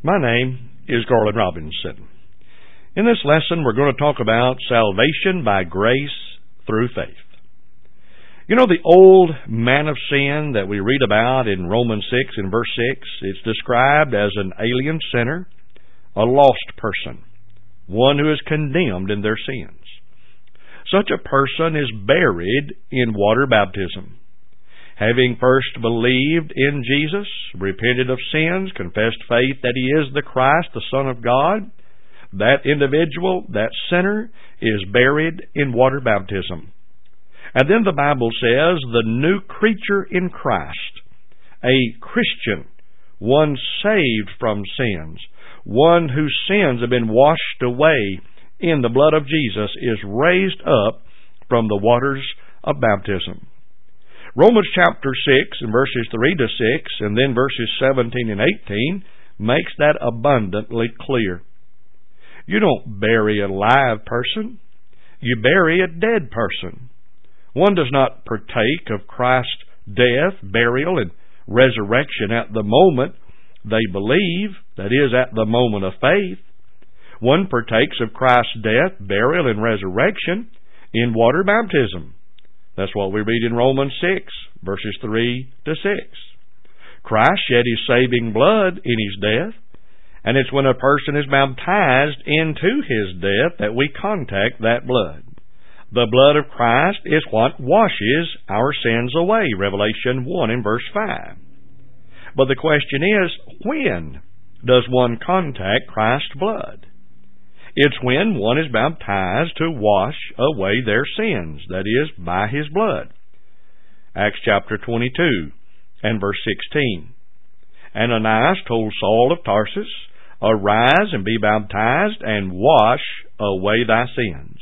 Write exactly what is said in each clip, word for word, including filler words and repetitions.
My name is Garland Robinson. In this lesson, we're going to talk about salvation by grace through faith. You know, the old man of sin that we read about in Romans six and verse six, it's described as an alien sinner, a lost person, one who is condemned in their sins. Such a person is buried in water baptism. Having first believed in Jesus, repented of sins, confessed faith that He is the Christ, the Son of God, that individual, that sinner, is buried in water baptism. And then the Bible says the new creature in Christ, a Christian, one saved from sins, one whose sins have been washed away in the blood of Jesus, is raised up from the waters of baptism. Romans chapter six and verses three to six and then verses seventeen and eighteen makes that abundantly clear. You don't bury a live person. You bury a dead person. One does not partake of Christ's death, burial, and resurrection at the moment they believe, that is, at the moment of faith. One partakes of Christ's death, burial, and resurrection in water baptism. That's what we read in Romans six, verses three to six. Christ shed His saving blood in His death, and it's when a person is baptized into His death that we contact that blood. The blood of Christ is what washes our sins away, Revelation one and verse five. But the question is, when does one contact Christ's blood? It's when one is baptized to wash away their sins, that is, by His blood. Acts chapter twenty-two and verse sixteen. Ananias told Saul of Tarsus, "Arise and be baptized and wash away thy sins."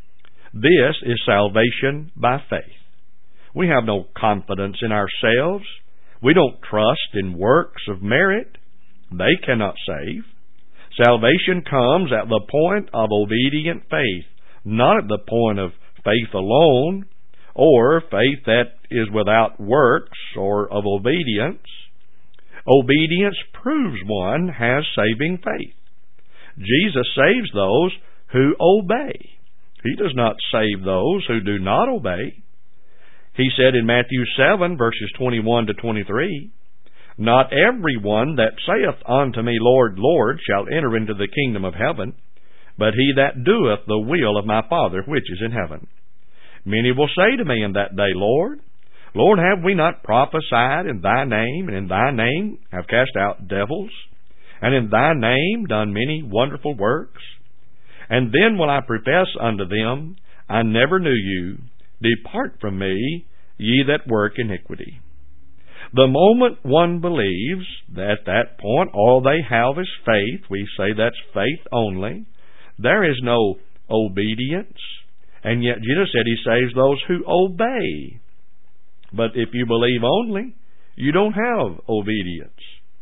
This is salvation by faith. We have no confidence in ourselves. We don't trust in works of merit. They cannot save. Salvation comes at the point of obedient faith, not at the point of faith alone, or faith that is without works or of obedience. Obedience proves one has saving faith. Jesus saves those who obey. He does not save those who do not obey. He said in Matthew seven, verses twenty-one to twenty-three, "Not every one that saith unto me, Lord, Lord, shall enter into the kingdom of heaven, but he that doeth the will of my Father which is in heaven. Many will say to me in that day, Lord, Lord, have we not prophesied in thy name, and in thy name have cast out devils, and in thy name done many wonderful works? And then will I profess unto them, I never knew you. Depart from me, ye that work iniquity." The moment one believes, at that point all they have is faith. We say that's faith only. There is no obedience. And yet Jesus said He saves those who obey. But if you believe only, you don't have obedience.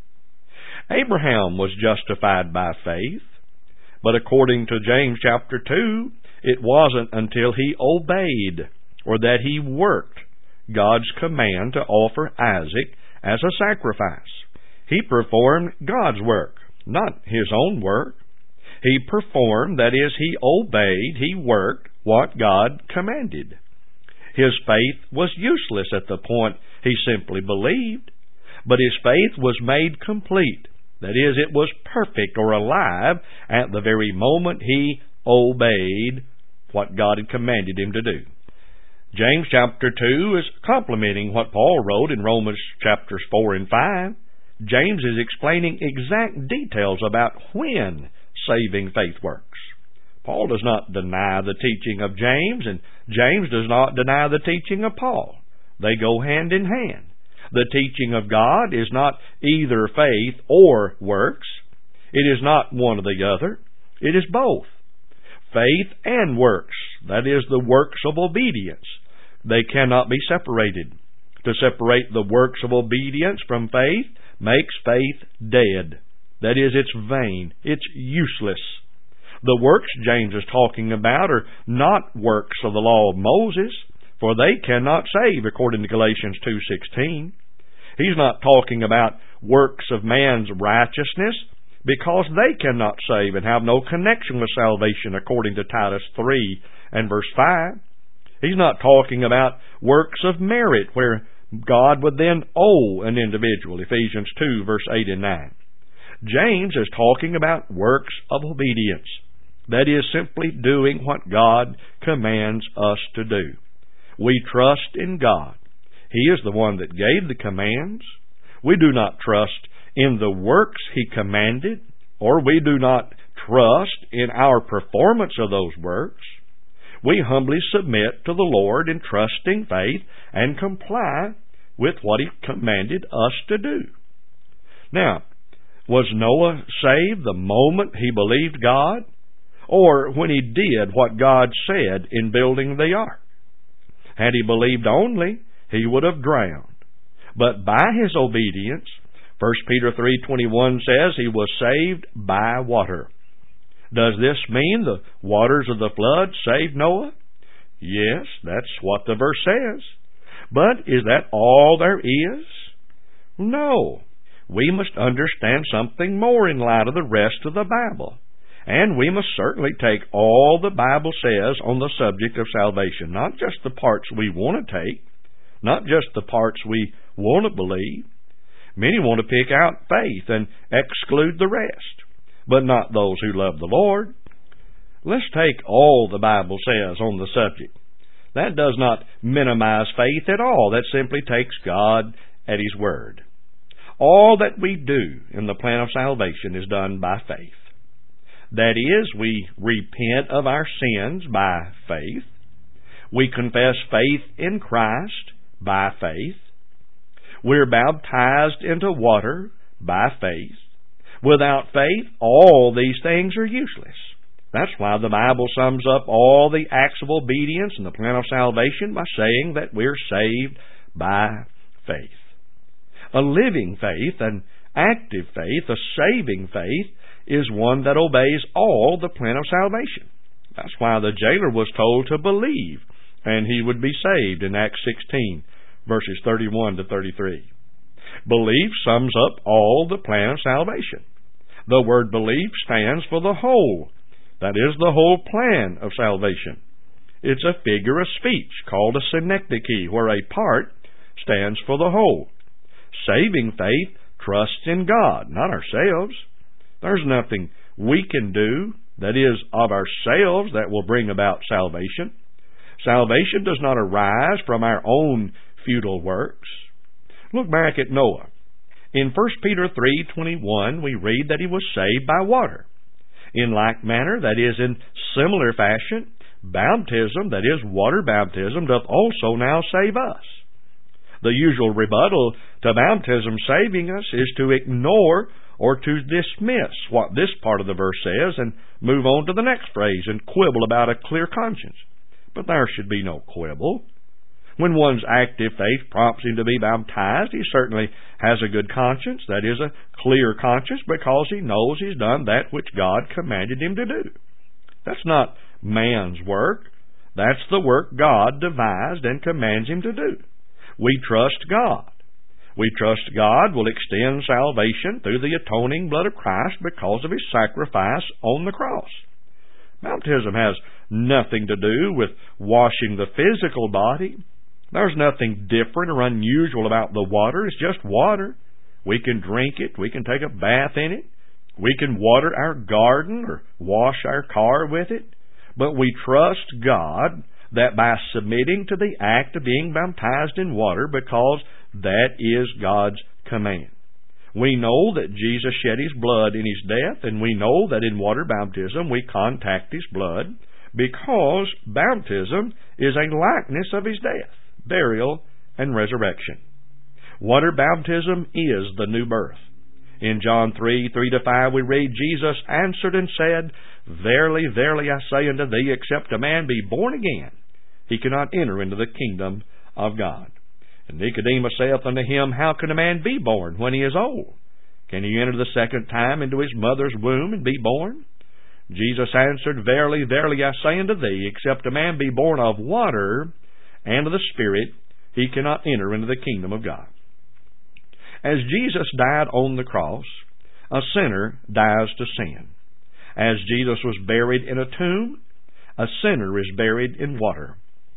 Abraham was justified by faith. But according to James chapter two, it wasn't until he obeyed, or that he worked, God's command to offer Isaac as a sacrifice. He performed God's work, not his own work. He performed, that is, he obeyed, he worked what God commanded. His faith was useless at the point he simply believed, but his faith was made complete. That is, it was perfect or alive at the very moment he obeyed what God had commanded him to do. James chapter two is complementing what Paul wrote in Romans chapters four and five. James is explaining exact details about when saving faith works. Paul does not deny the teaching of James, and James does not deny the teaching of Paul. They go hand in hand. The teaching of God is not either faith or works. It is not one or the other. It is both. Faith and works, that is, the works of obedience. They cannot be separated. To separate the works of obedience from faith makes faith dead. That is, it's vain. It's useless. The works James is talking about are not works of the law of Moses, for they cannot save, according to Galatians two sixteen. He's not talking about works of man's righteousness, because they cannot save and have no connection with salvation, according to Titus three and verse five. He's not talking about works of merit, where God would then owe an individual, Ephesians two, verse eight and nine. James is talking about works of obedience. That is simply doing what God commands us to do. We trust in God. He is the one that gave the commands. We do not trust in the works He commanded, or we do not trust in our performance of those works. We humbly submit to the Lord in trusting faith and comply with what He commanded us to do. Now, was Noah saved the moment he believed God, or when he did what God said in building the ark? Had he believed only, he would have drowned. But by his obedience, First Peter three twenty-one says he was saved by water. Does this mean the waters of the flood saved Noah? Yes, that's what the verse says. But is that all there is? No. We must understand something more in light of the rest of the Bible. And we must certainly take all the Bible says on the subject of salvation, not just the parts we want to take, not just the parts we want to believe. Many want to pick out faith and exclude the rest, but not those who love the Lord. Let's take all the Bible says on the subject. That does not minimize faith at all. That simply takes God at His word. All that we do in the plan of salvation is done by faith. That is, we repent of our sins by faith. We confess faith in Christ by faith. We're baptized into water by faith. Without faith, all these things are useless. That's why the Bible sums up all the acts of obedience in the plan of salvation by saying that we're saved by faith. A living faith, an active faith, a saving faith, is one that obeys all the plan of salvation. That's why the jailer was told to believe, and he would be saved in Acts sixteen, verses thirty-one to thirty-three. Belief sums up all the plan of salvation. The word belief stands for the whole. That is the whole plan of salvation. It's a figure of speech called a synecdoche, where a part stands for the whole. Saving faith trusts in God, not ourselves. There's nothing we can do, that is, of ourselves, that will bring about salvation. Salvation does not arise from our own futile works. Look back at Noah. In First Peter three twenty-one, we read that he was saved by water. In like manner, that is, in similar fashion, baptism, that is, water baptism, doth also now save us. The usual rebuttal to baptism saving us is to ignore or to dismiss what this part of the verse says and move on to the next phrase and quibble about a clear conscience. But there should be no quibble. When one's active faith prompts him to be baptized, he certainly has a good conscience, that is, a clear conscience, because he knows he's done that which God commanded him to do. That's not man's work. That's the work God devised and commands him to do. We trust God. We trust God will extend salvation through the atoning blood of Christ because of His sacrifice on the cross. Baptism has nothing to do with washing the physical body. There's nothing different or unusual about the water. It's just water. We can drink it. We can take a bath in it. We can water our garden or wash our car with it. But we trust God that by submitting to the act of being baptized in water, because that is God's command. We know that Jesus shed His blood in His death, and we know that in water baptism we contact His blood, because baptism is a likeness of His death, burial, and resurrection. Water baptism is the new birth. In John three, three to five we read, Jesus answered and said, Verily, verily, I say unto thee, except a man be born again, he cannot enter into the kingdom of God. And Nicodemus saith unto him, How can a man be born when he is old? Can he enter the second time into his mother's womb and be born? Jesus answered, Verily, verily, I say unto thee, except a man be born of water and of the Spirit, he cannot enter into the kingdom of God. As Jesus died on the cross, a sinner dies to sin. As Jesus was buried in a tomb, a sinner is buried in water.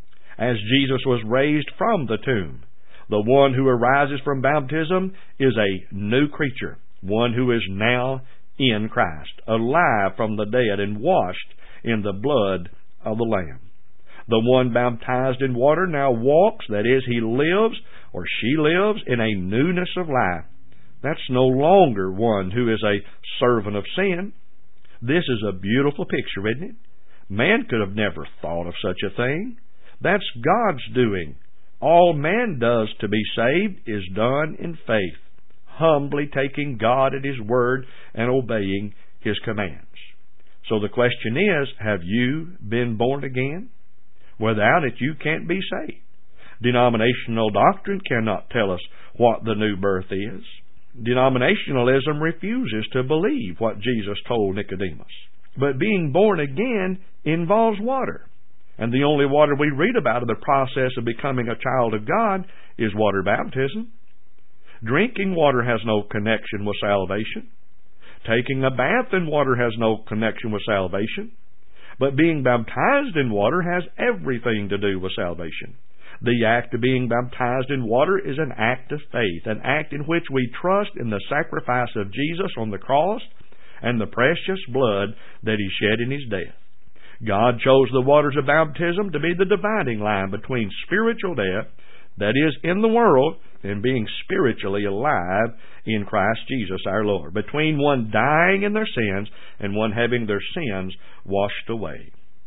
As Jesus was raised from the tomb, the one who arises from baptism is a new creature, one who is now in Christ, alive from the dead and washed in the blood of the Lamb. The one baptized in water now walks, that is, he lives or she lives in a newness of life. That's no longer one who is a servant of sin. This is a beautiful picture, isn't it? Man could have never thought of such a thing. That's God's doing. All man does to be saved is done in faith, humbly taking God at His word and obeying His commands. So the question is, have you been born again? Without it, you can't be saved. Denominational doctrine cannot tell us what the new birth is. Denominationalism refuses to believe what Jesus told Nicodemus. But being born again involves water. And the only water we read about in the process of becoming a child of God is water baptism. Drinking water has no connection with salvation. Taking a bath in water has no connection with salvation. But being baptized in water has everything to do with salvation. The act of being baptized in water is an act of faith, an act in which we trust in the sacrifice of Jesus on the cross and the precious blood that He shed in His death. God chose the waters of baptism to be the dividing line between spiritual death, that is, in the world, and being spiritually alive in Christ Jesus our Lord, between one dying in their sins and one having their sins washed away.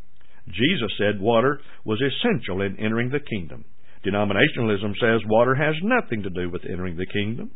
Jesus said water was essential in entering the kingdom. Denominationalism says water has nothing to do with entering the kingdom.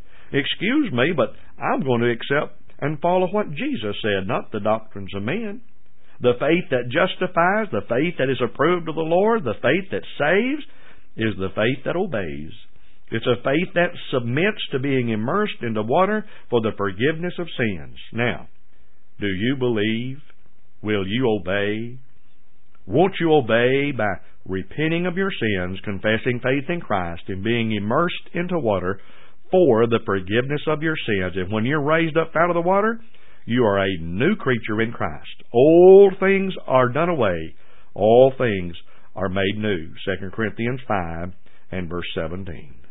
Excuse me, but I'm going to accept and follow what Jesus said, not the doctrines of men. The faith that justifies, the faith that is approved of the Lord, the faith that saves, is the faith that obeys. It's a faith that submits to being immersed into water for the forgiveness of sins. Now, do you believe? Will you obey? Won't you obey by repenting of your sins, confessing faith in Christ, and being immersed into water for the forgiveness of your sins? And when you're raised up out of the water, you are a new creature in Christ. Old things are done away. All things are made new. Second Corinthians five and verse seventeen.